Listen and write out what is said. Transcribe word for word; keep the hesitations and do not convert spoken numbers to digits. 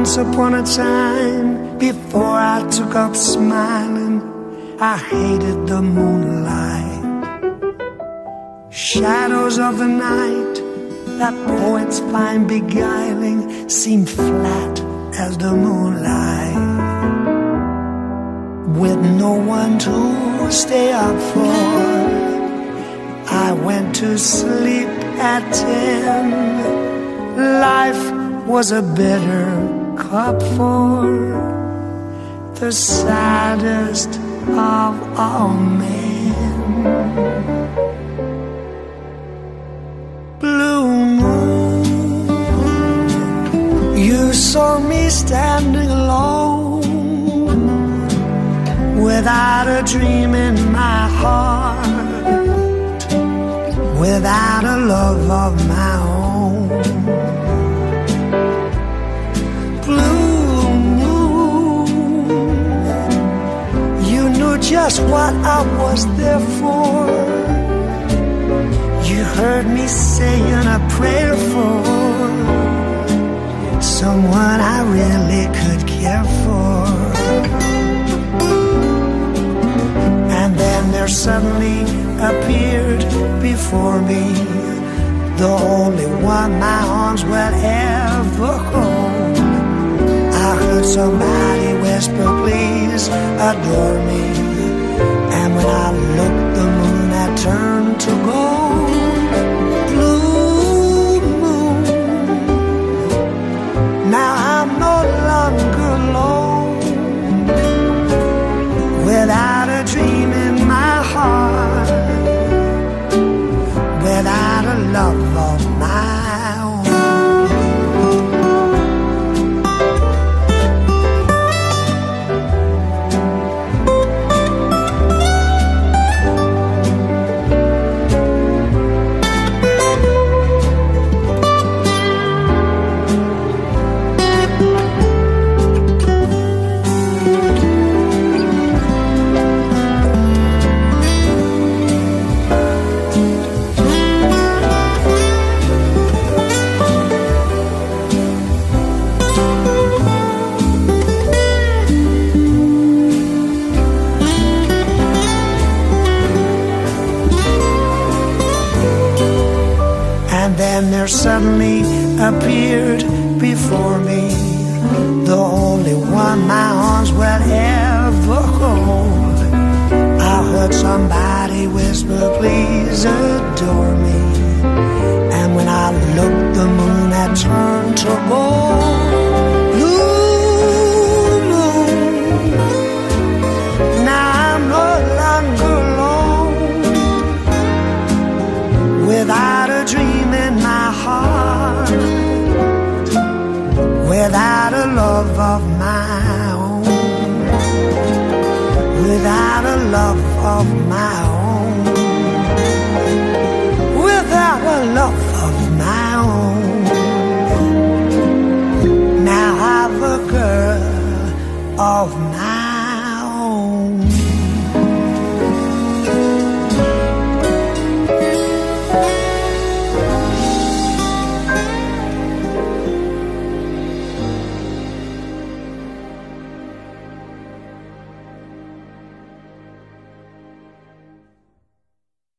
Once upon a time, before I took up smiling, I hated the moonlight. Shadows of the night that poets find beguiling seemed flat as the moonlight. With no one to stay up for, I went to sleep at ten. Life was a bitter cup for the saddest of all men. Blue moon, you saw me standing alone, without a dream in my heart, without a love of my own. Blue moon, you knew just what I was there for. You heard me saying a prayer for someone I really could care for. And then there suddenly appeared before me the only one my arms will ever hold. I heard somebody whisper, please adore me. And when I looked, the moon had turned to gold. Blue moon, now I'm no longer alone, without a dream in my heart, without a love of my own. Then there suddenly appeared before me the only one my arms will ever hold. I heard somebody whisper, please adore me. And when I looked, the moon had turned to gold. Blue moon, now I'm no longer alone, without a dream in my heart, without a love of my own, without a love of my own, without a love of my own. Now I've a girl of